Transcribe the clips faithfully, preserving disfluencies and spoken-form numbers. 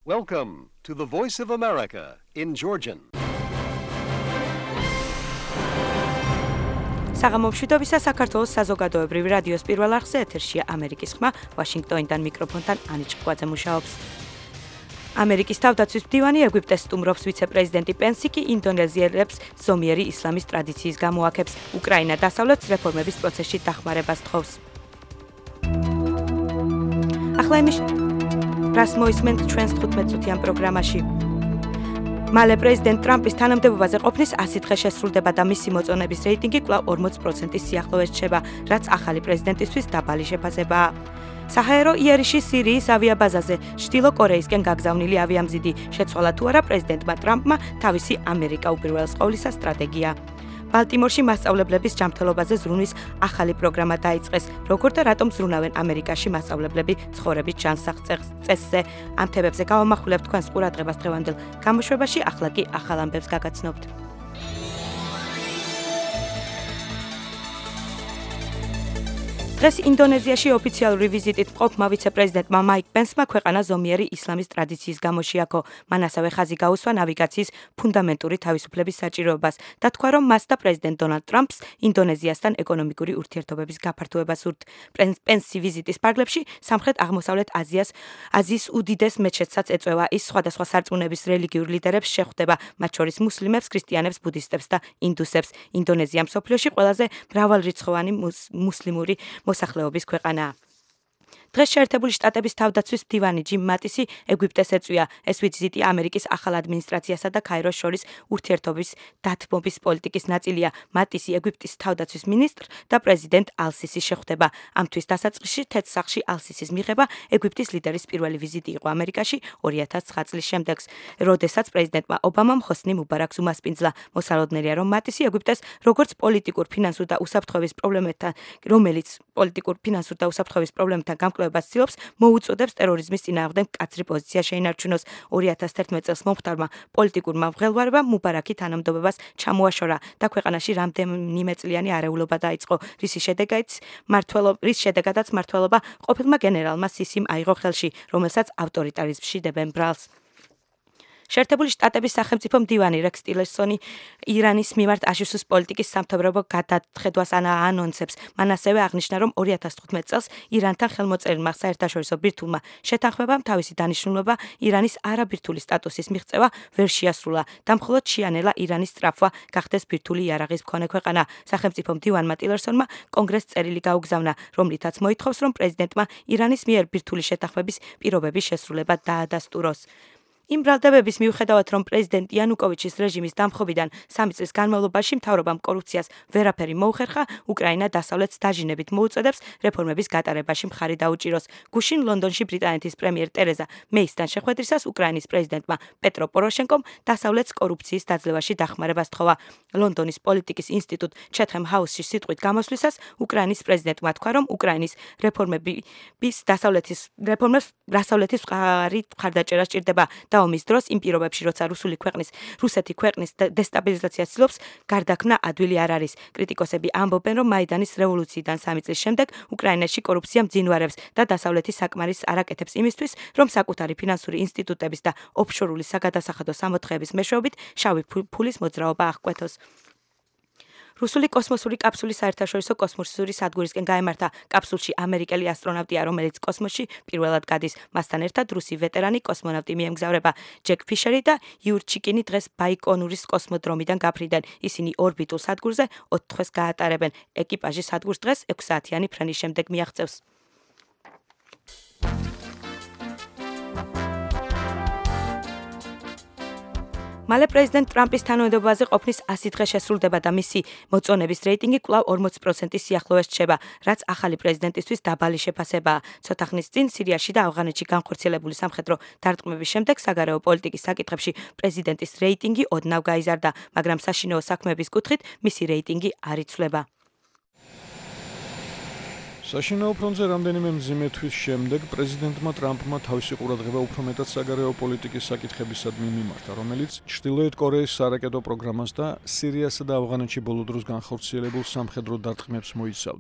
Welcome to the Voice of America in Georgian. საღამომშვიდობისა საქართველოს საზოგადოებრივი რადიოს პირველ არხზე ეთერშია ამერიკის ხმა, ვაშინგტონიდან მიკროფონთან ანი ჭკვაძე მუშაობს. ამერიკის თავდაცვის მდივანი ეგვიპტეს სტუმრობს ვიცე-პრეზიდენტი პენსი კი ინდონეზიელებს ზომიერი ისლამის ტრადიციის გამოაკებს. უკრაინა დასავლეთს რეფორმების პროცესში დახმარებას თხოვს. ახლა იმის რას მოისმენთ ჩვენს თხუთმეტ წუთიან პროგრამაში. მალე პრეზიდენტ ტრამპის თანამდებობაზე ყოფნის ასი დღე შესრულდება და მისი მოწონების რეიტინგი კვლავ ორმოც პროცენტის სიახლოვეს რჩება, რაც ახალი პრეზიდენტისთვის დაბალი შეფასებაა. საჰაერო იერიში სირიის ავიაბაზაზე ჩრდილო კორეისკენ გაგზავნილი ავიამზიდი შეცვალა თუ არა პრეზიდენტმა ტრამპმა თავისი ამერიკა უპირველეს ყოვლისა სტრატეგია. ბალტიმორში მასწავლებლების ჯანმრთელობაზე ზრუნვის ახალი პროგრამა დაიწყეს, როგორ და რატომ ზრუნავენ ამერიკაში მასწავლებლები ცხოვრების ჯანსაღ წესზე. ამ თემებზე გავამახვილებთ თქვენს ყურადღებას დღევანდელ გამოშვებაში, ახლა კი ახალ ამბებს გაგაცნობთ. დღეს ინდონეზიაში ოფიციალური ვიზიტით მყოფმა ვიცე-პრეზიდენტმა მაიკ პენსმა ქვეყანა ზომიერი ისლამის ტრადიციის გამოში აქო. მან ასევე ხაზი გაუსვა ნავიგაციის ფუნდამენტური თავისუფლების საჭიროებას და თქვა, რომ მას და პრეზიდენტ დონალდ ტრამპს ინდონეზიასთან ეკონომიკური ურთიერთობების გაფართოება სურთ. პენსი ვიზიტის ფარგლებში სამხრეთ აღმოსავლეთ აზიას აზიის უდიდეს მეჩეთსაც ეწევა. ის სხვადასხვა სარწმუნოების რელიგიურ ლიდერებს შეხვდება, მათ შორის მუსლიმებს, ქრისტიანებს, ბუდისტებს და ინდუსებს. ინდონეზია მსოფლიოში ყველაზე მრავალრიცხოვანი მუსლიმური მოსახლეობის ქვეყანაა. დღეს შეერთებული შტატების თავდაცვის მდივანი ჯიმ მატისი ეგვიპტეს ეწვია. ეს ვიზიტი ამერიკის ახალ ადმინისტრაციასა და ქაიროს შორის ურთიერთობის დათმობის პოლიტიკის ნაწილია. მატისი ეგვიპტის თავდაცვის მინისტრ და პრეზიდენტ ალ-სისის შეხვდება. ამ თვის დასაწყისში თეთრ-სახლში ალ-სისის მიღება ეგვიპტის ლიდერის პირველი ვიზიტი იყო ამერიკაში ორი ათას ცხრა წლის შემდეგ, როდესაც პრეზიდენტმა ობამამ ჰოსნი მუბარაქს უმასპინძლა. მოსალოდნელია, რომ მატისი ეგვიპტეს როგორც პოლიტიკურ, ფინანსურ და უსაფრთხოების პრობლემებთან, რომელიც პოლიტიკურ, ფინანსურ და უსაფრთხოების პრობლემებთან გამკლავებას ცდილობს, მოუწოდებს ტერორიზმის წინააღმდეგ მკაცრი პოზიცია შეინარჩუნოს. ორი ათას თერთმეტ წელს მომხდარმა პოლიტიკურმა მღელვარებამ მუბარაქი თანამდებობას ჩამოაშორა და ქვეყანაში რამდენიმე წლიანი არეულობა დაიწყო, რის შედეგადაც მმართველობა რის შედეგადაც მმართველობა ყოფილმა გენერალმა სისიმ აიღო ხელში, რომელსაც ავტორიტარიზმში დებენ ბრალს. შეერთებული შტატების სახელმწიფო მდივანი რექს ტილერსონი ირანის მიმართ აშშ-ის პოლიტიკის სამთავრობო გადახედვას ანონსებს. მან ასევე აღნიშნა, რომ ორი ათას თხუთმეტ წელს ირანთან ხელმოწერილმა საერთაშორისო ბირთვულმა შეთანხმებამ თავისი დანიშნულება ირანის არაბირთვული სტატუსის მიღწევა ვერ შეასრულა და მხოლოდ შეანელა ირანის სწრაფვა გახდეს ბირთვული იარაღის მქონე ქვეყანა. სახელმწიფო მდივანმა ტილერსონმა კონგრესს წერილი გაუგზავნა, რომლითაც მოითხოვს, რომ პრეზიდენტმა ირანის მიერ ბირთვული შეთანხმების პირობების შესრულება დაადასტუროს. იმ ბრალდებების მიუხედავად, რომ პრეზიდენტ იანუკოვიჩის რეჟიმის დამხობიდან სამი წლის განმავლობაში მთავრობამ კორუფციას ვერაფერი მოუხერხა, უკრაინა დასავლეთს დაჟინებით მოუწოდებს რეფორმების გატარებაში მხარი დაუჭიროს. გუშინ ლონდონში ბრიტანეთის პრემიერ ტერეზა მეისთან შეხვედრისას უკრაინის პრეზიდენტმა პეტრო პოროშენკომ დასავლეთს კორუფციის დაძლევაში დახმარებას თხოვა. ლონდონის პოლიტიკის ინსტიტუტ ჩეთემ ჰაუსში სიტყვით გამოსვლისას უკრაინის პრეზიდენტმა თქვა, რომ უკრაინის რეფორმების დასავლეთის რეფორმებს დასავლეთის მხარდაჭერა სჭირდება. და ომის დროს იმ პირობებში, როცა რუსული ქვეყნის რუსეთი ქვეყნის დესტაბილიზაციას ცდილობს, გარდაქმნა ადვილი არ არის. კრიტიკოსები ამბობენ, რომ მაიდანის რევოლუციიდან სამი წლის შემდეგ უკრაინაში კორუფცია მძინვარებს და დასავლეთი საკმარის არ აკეთებს იმისთვის, რომ საკუთარი ფინანსური ინსტიტუტების და ოფშორული საგადასახადო სამოთხეების მეშვეობით შავი ფულის მოძრაობა აღკვეთოს. რუსული კოსმოსური კაფსული საერთაშორისო კოსმოსური სადგურისკენ გაემართა. კაფსულში ამერიკელი ასტრონავტია, რომელიც კოსმოსში პირველად გადის. მასთან ერთად რუსი ვეტერანი კოსმონავტი მიემგზავრება. ჯეკ ფიშერი და იურ ჩიკინი დღეს ბაიკონურის კოსმოდრომიდან გაფრინდნენ. ისინი ორბიტულ სადგურზე ოთხ თვეს გაატარებენ. ეკიპაჟი სადგურს დღეს ექვსი საათიანი ფრენის შემდეგ მიაღწევს. მალე პრეზიდენტ ტრამპის თანამდებობაზე ყოფნის ასი დღე შესრულდება და მისი მოწონების რეიტინგი კვლავ ორმოც პროცენტის სიახლოვეს რჩება, რაც ახალი პრეზიდენტისთვის დაბალი შეფასებაა. ცოტა ხნის წინ სირიაში და ავღანეთში განხორციელებული სამხედრო დარტყმების შემდეგ საგარეო პოლიტიკის საკითხებში პრეზიდენტის რეიტინგი ოდნავ გაიზარდა, მაგრამ საშინაო საქმეების კუთხით მისი რეიტინგი არ იცვლება. საშინაო ფრონტზე რამდენიმე მძიმე თვის შემდეგ პრეზიდენტმა ტრამპმა თავისი ყურადღება უფრო მეტად საგარეო პოლიტიკის საკითხებისადმი მიმართა, რომელიც ჩრდილოეთ კორეის სარაკეტო პროგრამას და სირიასა და ავღანეთში ბოლო დროს განხორციელებულ სამხედრო დარტყმებს მოიცავდა.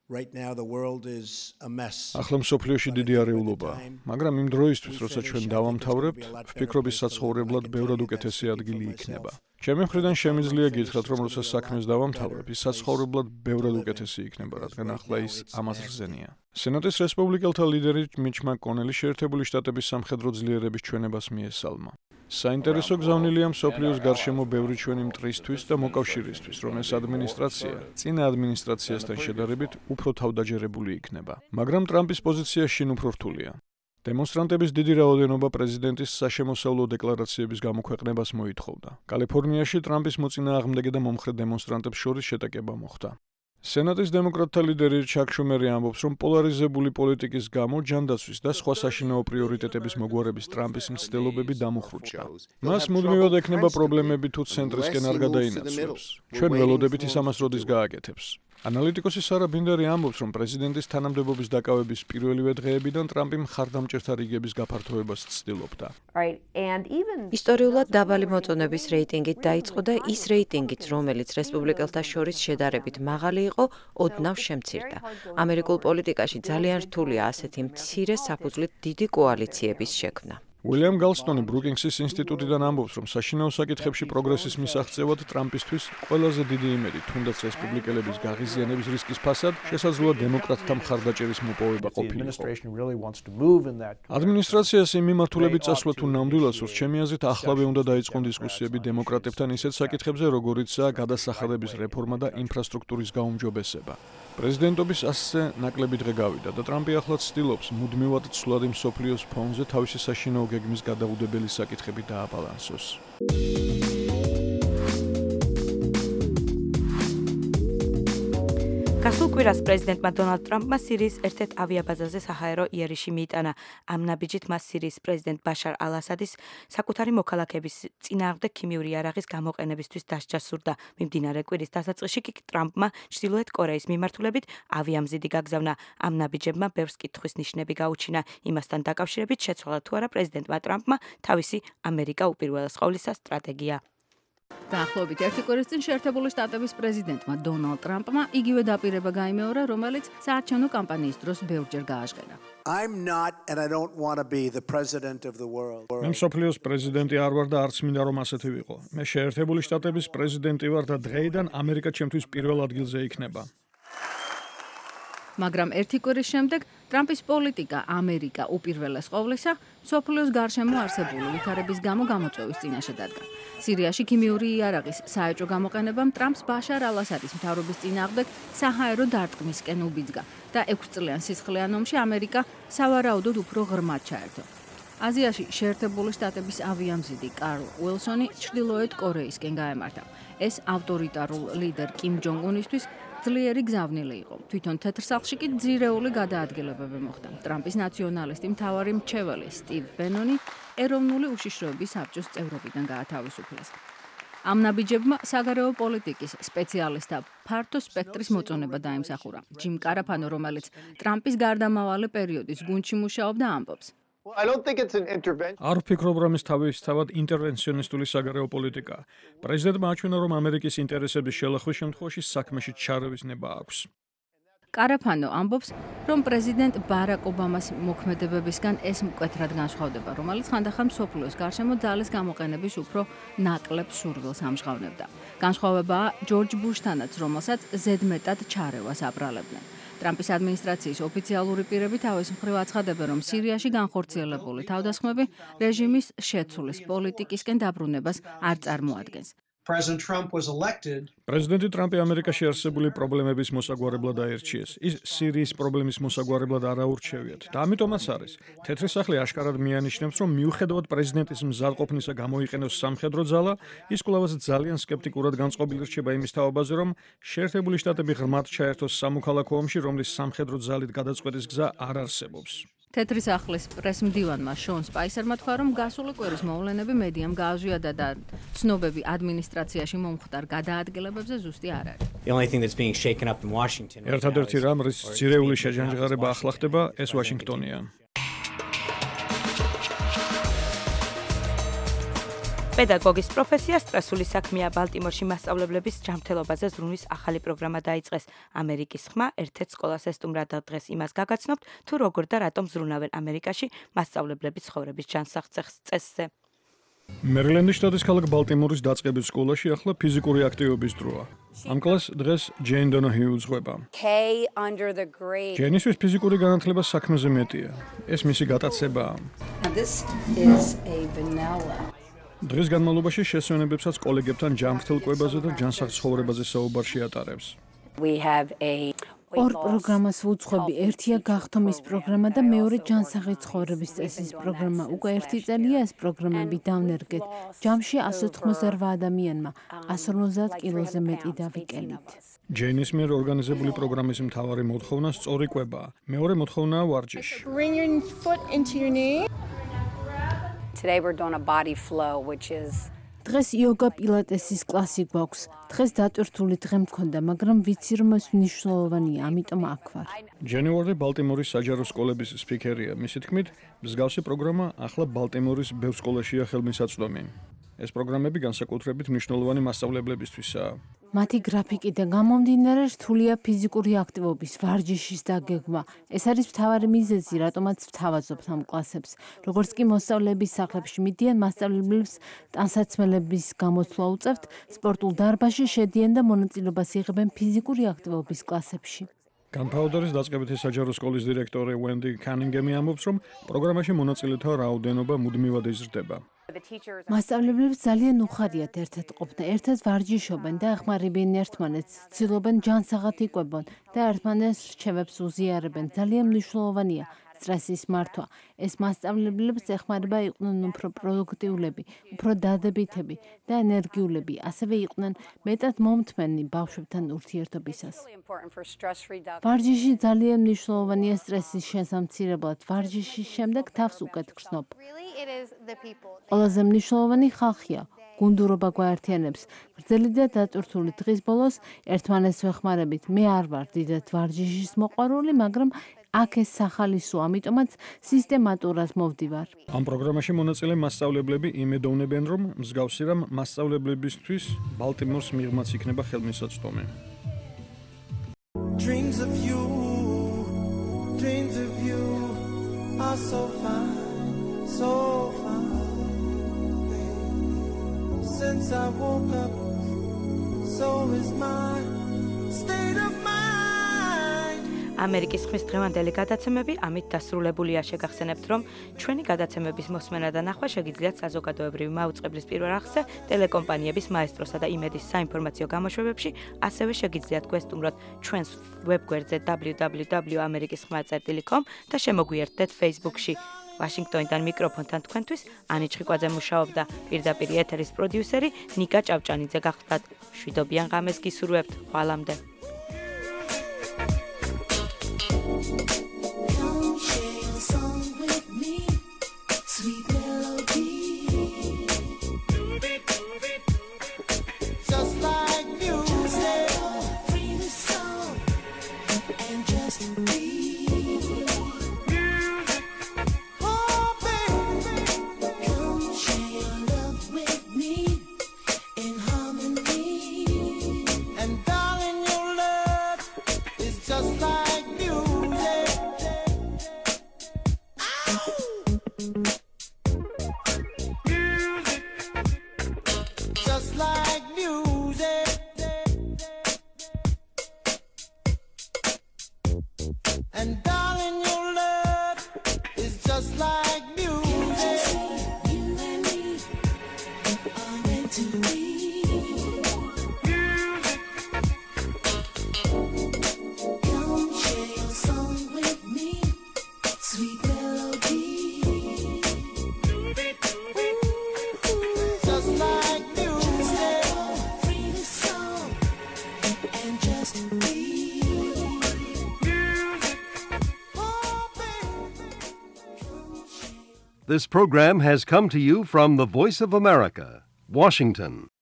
Right now the world is a mess. ახლა მსოფლიოში დიდი არეულობაა, მაგრამ იმ დროისთვის, როცა ჩვენ დავამთავრებთ, ვფიქრობის საცხოვრებლად ბევრად უკეთესი ადგილი იქნება. ჩემი მხრიდან შემიძლია გითხრათ, რომ როცა საქმეს დავამთავრებ, ის საცხოვრებლად ბევრად უკეთესი იქნება, რადგან ახლა ის ამას რზენია. სენატის რესპუბლიკელთა ლიდერი მიჩ მაკონელი შეერთებული შტატების სამხედრო ძლიერების ჩვენებას მიესალმა. საინტერესო გზავნილია მსოფლიოს გარშემო ბევრი ჩვენი მტრისთვის და მოკავშირისთვის, რომ ეს ადმინისტრაცია წინა ადმინისტრაციასთან შედარებით უფრო თავდაჯერებული იქნება. მაგრამ ტრამპის პოზიცია შინ უფრო რთულია. დემონსტრანტების დიდი რაოდენობა პრეზიდენტის საშემოსავლო დეკლარაციების გამოქვეყნებას მოითხოვდა. კალიფორნიაში ტრამპის მოწინააღმდეგე და მომხრე დემონსტრანტებს შორის შეტაკება მოხდა. სენატის დემოკრატთა ლიდერი ჩაკ შუმერი ამბობს, რომ პოლარიზებული პოლიტიკის გამო ჯანდაცვის და სხვა საშინაო პრიორიტეტების მოგვარების ტრამპის მცდელობები დამუხრუჭა. მას მუდმივად ექნება პრობლემები თუ ცენტრისკენ არ გადაინაცვლებს. ჩვენ ველოდებით ის ამას როდის გააკეთებს. ანალიტიკოსი სარა ბინდერი ამბობს, რომ პრეზიდენტის თანამდებობის დაკავების პირველივე დღეებიდან ტრამპი მხარდამჭერთა რიგების გაფართოებას ცდილობდა. ისტორიულად დაბალი მოწონების რეიტინგით დაიწყო და ის რეიტინგიც, რომელიც რესპუბლიკელთა შორის შედარებით მაღალი იყო, ოდნავ შემცირდა. ამერიკულ პოლიტიკაში ძალიან რთულია ასეთი მცირე საფუძვლით დიდი კოალიციების შექმნა. უილიამ გალსტონი ბრუკინგსის ინსტიტუტიდან ამბობს, რომ საშინაო საკითხებში პროგრესის მისაღწევად ტრამპისთვის ყველაზე დიდი იმედი, თუნდაც რესპუბლიკელების გაღიზიანების რისკის ფასად, შესაძლოა დემოკრატთა მხარდაჭერის მოპოვება ყოფილიყო. ადმინისტრაციას იმ მიმართულებით წასვლა თუ ნამდვილად სურს, ჩემი აზრით, ახლავე უნდა დაიწყონ დისკუსიები დემოკრატებთან ისეთ საკითხებზე, როგორიცაა გადასახადების რეფორმა და ინფრასტრუქტურის გაუმჯობესება. პრეზიდენტობის ასზე ნაკლები დღე გავიდა და ტრამპი ახლა ცდილობს მუდმივად ცვლადი მსოფლიოს ფონზე თავისი საშინაო გეგმის გადაუდებელი საკითხები დააბალანსოს. გასულ კვირას პრეზიდენტმა დონალდ ტრამპმა სირიის ერთ-ერთ ავიაბაზაზე საჰაერო იერიში მიიტანა. ამ ნაბიჯით მას სირიის პრეზიდენტ ბაშარ ალ-ასადის საკუთარი მოქალაქეების წინააღმდეგ ქიმიური იარაღის გამოყენებისთვის დასჯა სურდა. მიმდინარე კვირის დასაწყისში კი ტრამპმა ჩრდილოეთ კორეის მიმართულებით ავიამზიდი გაგზავნა. ამ ნაბიჯებმა ბევრს კითხვის ნიშნები გაუჩინა. იმასთან დაკავშირებით შეცვალა თუ არა პრეზიდენტმა ტრამპმა თავისი ამერიკა უპირველეს ყოვლისა სტრატეგია. დაახლოებით ერთი კვირის წინ შეერთებული შტატების პრეზიდენტმა დონალდ ტრამპმა იგივე დაპირება გაიმეორა, რომელიც საარჩევნო კამპანიის დროს ბევრჯერ გააჟღერა. I'm not and I don't want to be the president of the world. მე მსოფლიოს პრეზიდენტი არ ვარ და არც მინდა რომ ასეთი ვიყო. მე შეერთებული შტატების პრეზიდენტი ვარ და დღეიდან ამერიკა ჩემთვის პირველ ადგილზე იქნება. მაგრამ ერთი კვირის შემდეგ ტრამპის პოლიტიკა ამერიკა უპირველეს ყოვლისა მსოფლიოს გარშემო არსებული ვითარების გამო გამოწვევის წინაშე დადგა. სირიაში ქიმიური იარაღის საეჭვო გამოყენებამ ტრამპს ბაშარ ალ-ასადის მთავრობის წინააღმდეგ საჰაერო დარტყმისკენ უბიძგა და ექვსწლიან სისხლიან ომში ამერიკა სავარაუდოდ უფრო ღრმად ჩაერთო. აზიაში შეერთებული შტატების ავიამზიდი კარლ უილსონი ჩრდილოეთ კორეისკენ გაემართა. ეს ავტორიტარულ ლიდერ კიმ ჯონგ უნისთვის ძლიერი გზავნილი იყო. თვითონ თეთრ სახლში კი ძირეული გადაადგილებები მოხდა. ტრამპის ნაციონალისტი მთავარი მრჩეველი სტივ ბენონი ეროვნული უშიშროების საბჭოს წევრობიდან გაათავისუფლეს. ამ ნაბიჯებმა საგარეო პოლიტიკის სპეციალისტთა ფართო სპექტრის მოწონება დაიმსახურა. ჯიმ კარაფანო, რომელიც ტრამპის გარდამავალი პერიოდის გუნდში მუშაობდა, ამბობს. არ ვფიქრობ, რომ ეს თავისთავად ინტერვენციონისტული საგარეო პოლიტიკაა. პრეზიდენტმა აჩვენა, რომ ამერიკის ინტერესების შელახვის შემთხვევაში საქმეში ჩარევის ნება აქვს. კარაფანო ამბობს, რომ პრეზიდენტ ბარაკ ობამას მოქმედებებისგან ეს მკვეთრად განსხვავდება, რომელიც ხანდახან მსოფლიოს გარშემო ძალის გამოყენების უფრო ნაკლებ სურვილს ამჟღავნებდა. განსხვავებაა ჯორჯ ბუშთანაც, რომელსაც ზედმეტად ჩარევას აბრალებდნენ. ტრამპის ადმინისტრაციის ოფიციალური პირები თავის მხრივ აცხადებენ, რომ სირიაში განხორციელებული თავდასხმები რეჟიმის შეცვლის პოლიტიკისკენ დაბრუნებას არ წარმოადგენს. პრეზიდენტი ტრამპი ამერიკაში არსებული პრობლემების მოსაგვარებლად აერჩიეს. ის სირიის პრობლემის მოსაგვარებლად არ აურჩევიათ და ამიტომაც არის. თეთრი სახლი აშკარად მიანიშნებს, რომ მიუხედავად პრეზიდენტის მზადყოფნისა გამოიყენოს სამხედრო ძალა, ის კვლავაც ძალიან სკეპტიკურად განწყობილი რჩება იმის თაობაზე, რომ შეერთებული შტატები ღრმად ჩაერთოს სამოქალაქო ომში, რომლის სამხედრო ძალით გადაწყვეტის გზა არ არსებობს. თეთრი სახლის პრესმდივანმა შონ სპაისერმა თქვა, რომ გასული კვირის მოვლენები მედიამ გააზვიადა და ცნობები ადმინისტრაციაში მომხდარ გადაადგილებებზე ზუსტი არ არის. ერთადერთი რამ, რის ძირეული შეჯანჯღარება ახლა ხდება, ეს ვაშინგტონია. პედაგოგის პროფესია სტრესული საქმეა. ბალტიმორში მასწავლებლების ჯანმრთელობაზე ზრუნვის ახალი პროგრამა დაიწყეს. ამერიკის ხმა ერთ-ერთ სკოლას ესტუმრა და დღეს იმას გაგაცნობთ, თუ როგორ და რატომ ზრუნავენ ამერიკაში მასწავლებლების ცხოვრების ჯანსაღ წესზე. მერილენდის შტატის ქალაქ ბალტიმორის დაწყებით სკოლაში ახლა ფიზიკური აქტივობის დროა. ამ კლასს დღეს ჯეინ დონაჰიუ უძღვება. ჯეინისთვის ფიზიკური განათლება საქმეზე მეტია. ეს მისი გატაცებაა. დღის განმავლობაში შესვენებებსაც კოლეგებთან ჯანმრთელ კვებაზე და ჯანსაღ ცხოვრებაზე საუბარში ატარებს. ორ პროგრამას ვუძღვები, ერთია გახთომის პროგრამა და მეორე ჯანსაღი ცხოვრების წესის პროგრამა. უკვე ერთი წელია ეს პროგრამები დავნერგეთ. ჯამში εκατს ოთხმოცდაოთხ ადამიანმა εκατს ორმოცდაათ კილოზე მეტი დავიკელით. ჯეინის მიერ ორგანიზებული პროგრამის მთავარი მოთხოვნა სწორი კვებაა. მეორე მოთხოვნაა ვარჯიში. Today we're doing a body flow, which is დღეს იოგა პილატესის კლასი გვაქვს. დღეს დატვირთული დღე მქონდა, მაგრამ ვიცი რომ ეს მნიშვნელოვანია, ამიტომ აქ ვარ. ჯენი ვორდი ბალტიმორის საჯარო სკოლების სპიკერია. მისი თქმით, მსგავსი პროგრამა ახლა ბალტიმორის ბევრ სკოლაშია ხელმისაწვდომი. ეს პროგრამები განსაკუთრებით მნიშვნელოვანი მასწავლებლებისთვისაა. მათი გრაფიკიდან გამომდინარე რთულია ფიზიკური აქტივობის, ვარჯიშის დაგეგმა. ეს არის მთავარი მიზეზი, რატომაც ვთავაზობთ ამ კლასებს. როგორც კი მოსწავლეების სახლებში მიდიან, მასწავლებლებს ტანსაცმელების გამოცვლა უწევთ, სპორტულ დარბაზში შედიან და მონაწილეობას იღებენ ფიზიკური აქტივობის კლასებში. განფაუდარის დაწყებითი საჯარო სკოლის დირექტორი ვენდი კანინგემი ამბობს, რომ პროგრამაში მონაწილეთა რაოდენობა მუდმივად იზრდება. მასწავლებლებს ძალიან უხარიათ ერთად ყოფნა, ერთად ვარჯიშობენ და ეხმარებიან ერთმანეთს, ცდილობენ ჯანსაღად იკვებონ და ერთმანეთს რჩევებს უზიარებენ. ძალიან მნიშვნელოვანია სტრესის მართვა. ეს მასწავლებლებს ეხმარება იყვნენ უფრო პროდუქტიულები, უფრო დადებითები და ენერგიულები, ასევე იყვნენ მეტად მომთმენი ბავშვებთან ურთიერთობისას. ვარჯიში ძალიან მნიშვნელოვანია სტრესის შესამცირებლად. ვარჯიშის შემდეგ თავს უკეთ გრძნობ. ყველაზე მნიშვნელოვანი ხალხია. გუნდურობა გვაერთიანებს. გრძელი და დატვირთული დღის ბოლოს ერთმანეთს ვეხმარებით. მე არ ვარ დიდად ვარჯიშის მოყვარული, მაგრამ აქ ეს სახალისო, ამიტომაც სისტემატურად მოვდივარ. ამ პროგრამაში მონაწილე მასწავლებლები იმედოვნებენ, რომ მსგავსი რამ მასწავლებლებისთვის ბალტიმორს მიღმაც იქნება ხელმისაწვდომი. Dreams of you, dreams of you are so fine, so fine. Since I woke up, so is my state of mind. ამერიკის ხმის დღევანდელი გადაცემები ამით დასრულებულია. შეგახსენებთ, რომ ჩვენი გადაცემების მოსმენა და ნახვა შეგიძლიათ საზოგადოებრივი მაუწყებლის პირველ რახზე, ტელეკომპანიების მაესტროსა და იმედის საინფორმაციო გამოშვებებში, ასევე შეგიძლიათ გვესტუმროთ ჩვენს ვებგვერდზე double-u double-u double-u dot amerikis khma dot com და შემოგვიერთდეთ Facebook-ში. ვაშინგტონიდან მიკროფონთან თქვენთვის ანი ჩხიკვაძე მუშაობდა. პირდაპირ ეთერის პროდიუსერი ნიკა ჭავჭანიძე გახლდათ. მშვიდობიან ღამეს გისურვებთ. ხვალამდე. This program has come to you from the Voice of America, Washington.